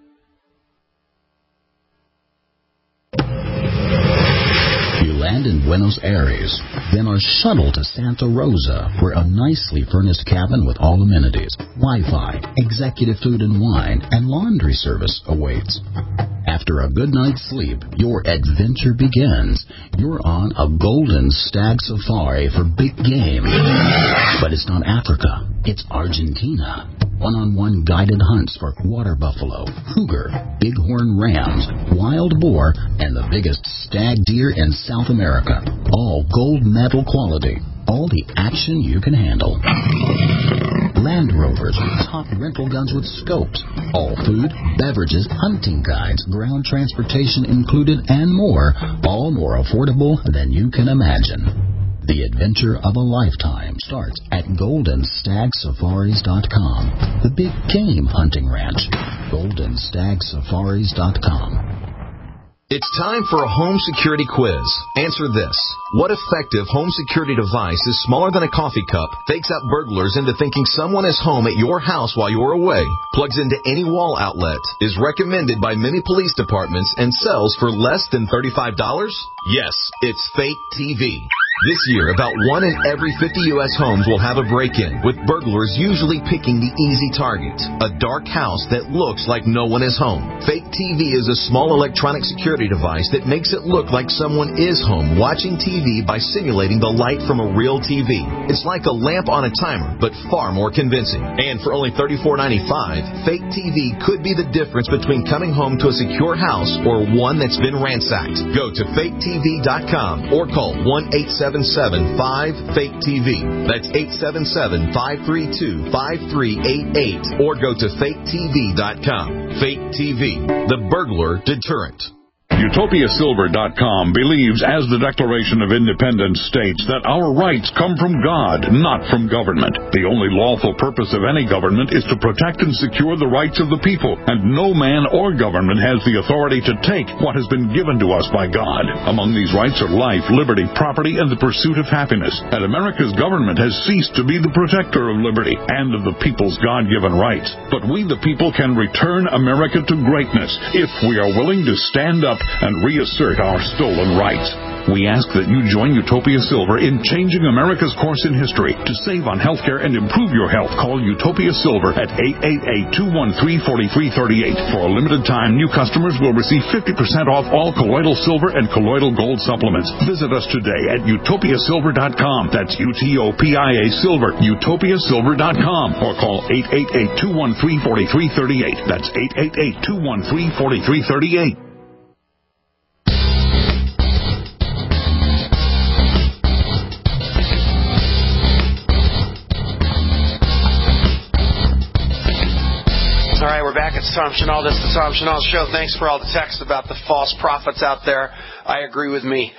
Land in Buenos Aires, then are shuttled to Santa Rosa, where a nicely furnished cabin with all amenities, Wi-Fi, executive food and wine, and laundry service awaits. After a good night's sleep, your adventure begins. You're on a golden stag safari for big game. But it's not Africa, it's Argentina. One-on-one guided hunts for water buffalo, cougar, bighorn rams, wild boar, and the biggest stag deer in South America. All gold medal quality. All the action you can handle. Land Rovers with top rental guns with scopes. All food, beverages, hunting guides, ground transportation included, and more. All more affordable than you can imagine. The adventure of a lifetime starts at golden stag safaris dot com. The big game hunting ranch. golden stag safaris dot com. It's time for a home security quiz. Answer this. What effective home security device is smaller than a coffee cup, fakes out burglars into thinking someone is home at your house while you're away, plugs into any wall outlet, is recommended by many police departments, and sells for less than thirty-five dollars? Yes, it's Fake T V. This year, about one in every fifty U S homes will have a break-in, with burglars usually picking the easy target, a dark house that looks like no one is home. Fake T V is a small electronic security device that makes it look like someone is home watching T V by simulating the light from a real T V. It's like a lamp on a timer, but far more convincing. And for only thirty-four ninety-five, Fake T V could be the difference between coming home to a secure house or one that's been ransacked. Go to fake T V dot com or call one eight seven seven five fake T V. That's eight seven seven, five three two, five three eight eight or go to fake T V dot com. Fake T V, the burglar deterrent. Utopia Silver dot com believes, as the Declaration of Independence states, that our rights come from God, not from government. The only lawful purpose of any government is to protect and secure the rights of the people, and no man or government has the authority to take what has been given to us by God. Among these rights are life, liberty, property, and the pursuit of happiness. And America's government has ceased to be the protector of liberty and of the people's God-given rights. But we, the people, can return America to greatness if we are willing to stand up and reassert our stolen rights. We ask that you join Utopia Silver in changing America's course in history. To save on health care and improve your health, call Utopia Silver at eight eight eight, two one three, four three three eight. For a limited time, new customers will receive fifty percent off all colloidal silver and colloidal gold supplements. Visit us today at Utopia Silver dot com. That's U T O P I A Silver, Utopia Silver dot com. Or call eight eight eight, two one three, four three three eight. That's eight eight eight, two one three, four three three eight. All right, we're back. It's Tom Chenal. This is the Tom Chenal Show. Thanks for all the texts about the false prophets out there. I agree with me.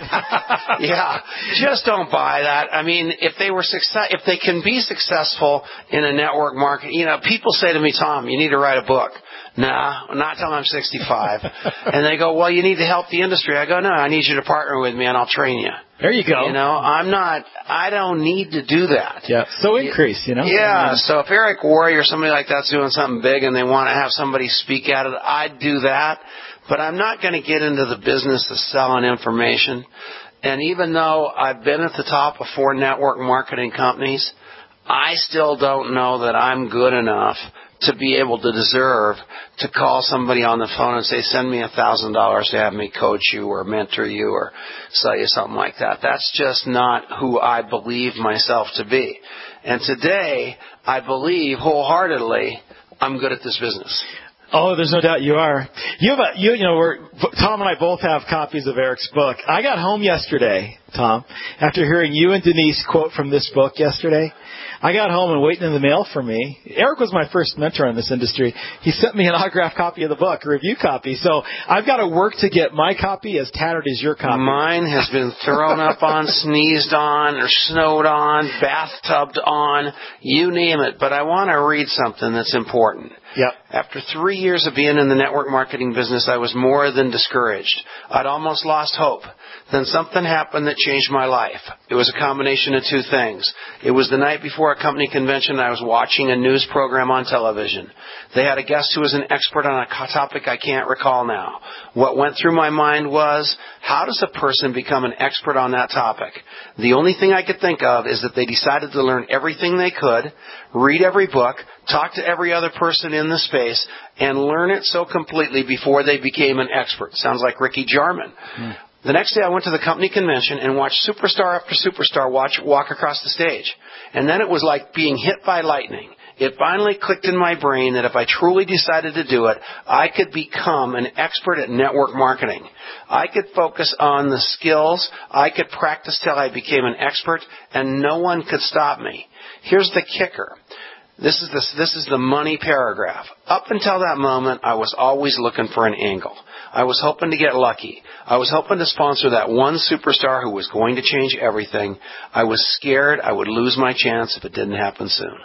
Yeah, just don't buy that. I mean, if they were success, if they can be successful in a network market, you know, people say to me, Tom, you need to write a book. Nah, not till I'm sixty-five. And they go, well, you need to help the industry. I go, no, I need you to partner with me and I'll train you. There you go. You know, I'm not, I don't need to do that. Yeah, so increase, you know. Yeah, so if Eric Worre or somebody like that's doing something big and they want to have somebody speak at it, I'd do that. But I'm not going to get into the business of selling information. And even though I've been at the top of four network marketing companies, I still don't know that I'm good enough to be able to deserve to call somebody on the phone and say, send me a thousand dollars to have me coach you or mentor you or sell you something like that. That's just not who I believe myself to be. And today, I believe wholeheartedly I'm good at this business. Oh, there's no doubt you are. You have a, you, you know, we're, Tom and I both have copies of Eric's book. I got home yesterday, Tom, after hearing you and Denise quote from this book yesterday. I got home and waiting in the mail for me. Eric was my first mentor in this industry. He sent me an autographed copy of the book, a review copy. So I've got to work to get my copy as tattered as your copy. Mine has been thrown up on, sneezed on, or snowed on, bathtubed on, you name it. But I want to read something that's important. Yep. After three years of being in the network marketing business, I was more than discouraged. I'd almost lost hope. Then something happened that changed my life. It was a combination of two things. It was the night before a company convention. I was watching a news program on television. They had a guest who was an expert on a topic I can't recall now. What went through my mind was, how does a person become an expert on that topic? The only thing I could think of is that they decided to learn everything they could, read every book, talk to every other person in the space, and learn it so completely before they became an expert. Sounds like Ricky Jarman. Mm. The next day I went to the company convention and watched superstar after superstar watch, walk across the stage. And then it was like being hit by lightning. It finally clicked in my brain that if I truly decided to do it, I could become an expert at network marketing. I could focus on the skills. I could practice till I became an expert, and no one could stop me. Here's the kicker. This is the, this is the money paragraph. Up until that moment, I was always looking for an angle. I was hoping to get lucky. I was hoping to sponsor that one superstar who was going to change everything. I was scared I would lose my chance if it didn't happen soon.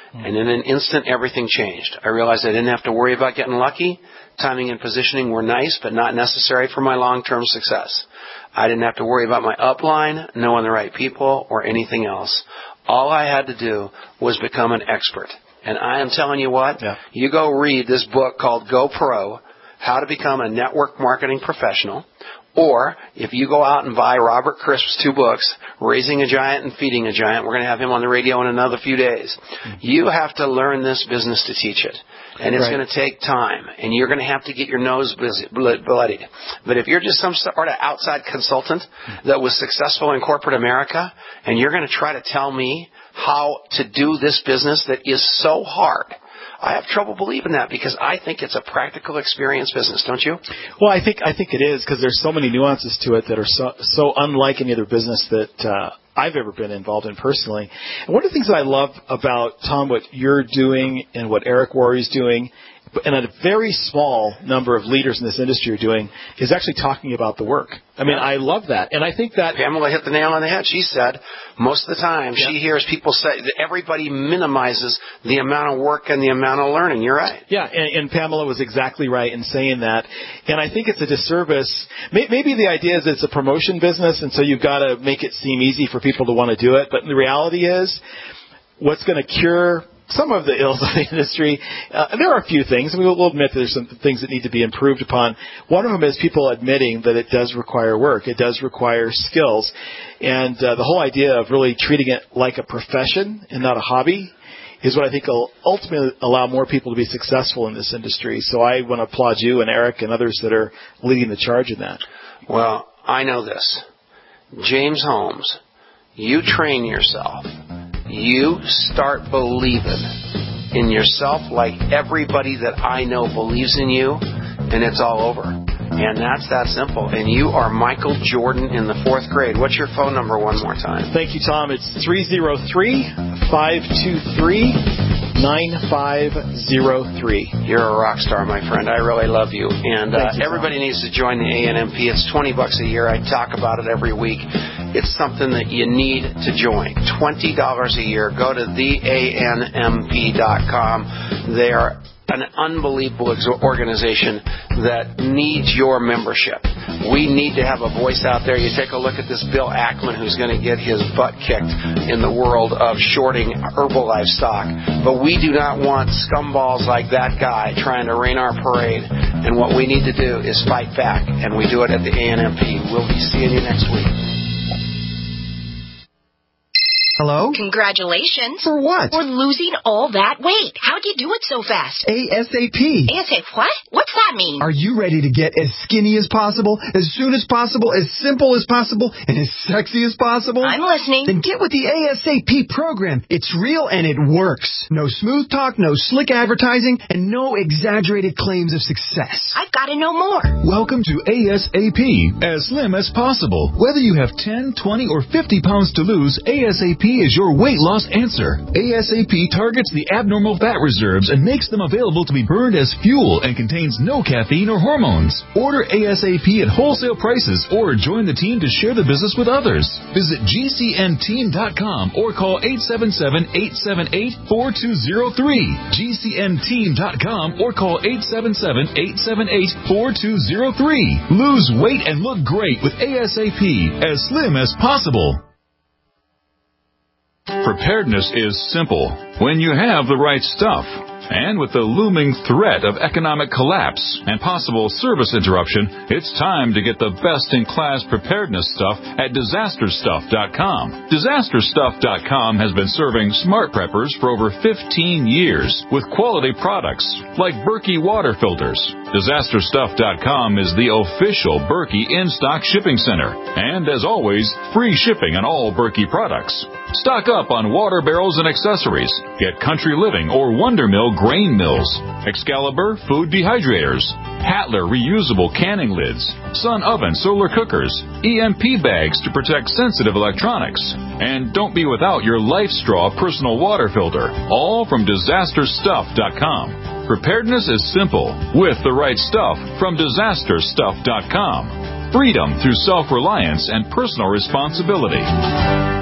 And in an instant, everything changed. I realized I didn't have to worry about getting lucky. Timing and positioning were nice, but not necessary for my long-term success. I didn't have to worry about my upline, knowing the right people, or anything else. All I had to do was become an expert. And I am telling you what, yeah. you go read this book called Go Pro, How to Become a Network Marketing Professional. Or if you go out and buy Robert Crisp's two books, Raising a Giant and Feeding a Giant, we're going to have him on the radio in another few days. You have to learn this business to teach it. And it's right. going to take time. And you're going to have to get your nose bloodied. But if you're just some sort of outside consultant that was successful in corporate America, and you're going to try to tell me how to do this business that is so hard, I have trouble believing that because I think it's a practical experience business, don't you? Well, I think I think it is because there's so many nuances to it that are so so unlike any other business that uh, I've ever been involved in personally. And one of the things that I love about, Tom, what you're doing and what Eric Worre's doing, and a very small number of leaders in this industry are doing, is actually talking about the work. I mean, I love that. And I think that Pamela hit the nail on the head. She said most of the time yeah. she hears people say that everybody minimizes the amount of work and the amount of learning. You're right. Yeah, and, and Pamela was exactly right in saying that. And I think it's a disservice. Maybe the idea is it's a promotion business, and so you've got to make it seem easy for people to want to do it. But the reality is what's going to cure some of the ills of the industry, uh, there are a few things, and we will admit that there's some things that need to be improved upon. One of them is people admitting that it does require work. It does require skills. And uh, the whole idea of really treating it like a profession and not a hobby is what I think will ultimately allow more people to be successful in this industry. So I want to applaud you and Eric and others that are leading the charge in that. Well, I know this. James Holmes, you train yourself. You start believing in yourself like everybody that I know believes in you, and it's all over. And that's that simple. And you are Michael Jordan in the fourth grade. What's your phone number one more time? Thank you, Tom. It's three oh three, five two three, nine five oh three. You're a rock star, my friend. I really love you. And uh, you, everybody needs to join the A N M P. It's twenty bucks a year. I talk about it every week. It's something that you need to join. twenty dollars a year. Go to the A N M P dot com. They are an unbelievable organization that needs your membership. We need to have a voice out there. You take a look at this Bill Ackman who's going to get his butt kicked in the world of shorting Herbalife stock. But we do not want scumballs like that guy trying to rain our parade. And what we need to do is fight back. And we do it at the A N M P. We'll be seeing you next week. Hello? Congratulations. For what? For losing all that weight. How'd you do it so fast? ASAP. ASAP what? What's that mean? Are you ready to get as skinny as possible, as soon as possible, as simple as possible, and as sexy as possible? I'm listening. Then get with the ASAP program. It's real and it works. No smooth talk, no slick advertising, and no exaggerated claims of success. I've got to know more. Welcome to ASAP, as slim as possible. Whether you have ten, twenty, or fifty pounds to lose, ASAP is your weight loss answer. ASAP targets the abnormal fat reserves and makes them available to be burned as fuel and contains no caffeine or hormones. Order ASAP at wholesale prices or join the team to share the business with others. Visit G C N team dot com or call eight seven seven, eight seven eight, four two zero three. G C N team dot com or call eight seven seven, eight seven eight, four two zero three. Lose weight and look great with ASAP, as slim as possible. Preparedness is simple when you have the right stuff. And with the looming threat of economic collapse and possible service interruption, it's time to get the best-in-class preparedness stuff at disaster stuff dot com. disaster stuff dot com has been serving smart preppers for over fifteen years with quality products like Berkey water filters. disaster stuff dot com is the official Berkey in-stock shipping center. And as always, free shipping on all Berkey products. Stock up on water barrels and accessories. Get Country Living or Wonder Mill grain mills, Excalibur food dehydrators, Hattler reusable canning lids, Sun oven solar cookers, E M P bags to protect sensitive electronics, and don't be without your Life Straw personal water filter, all from disaster stuff dot com. Preparedness is simple with the right stuff from disaster stuff dot com. Freedom through self-reliance and personal responsibility.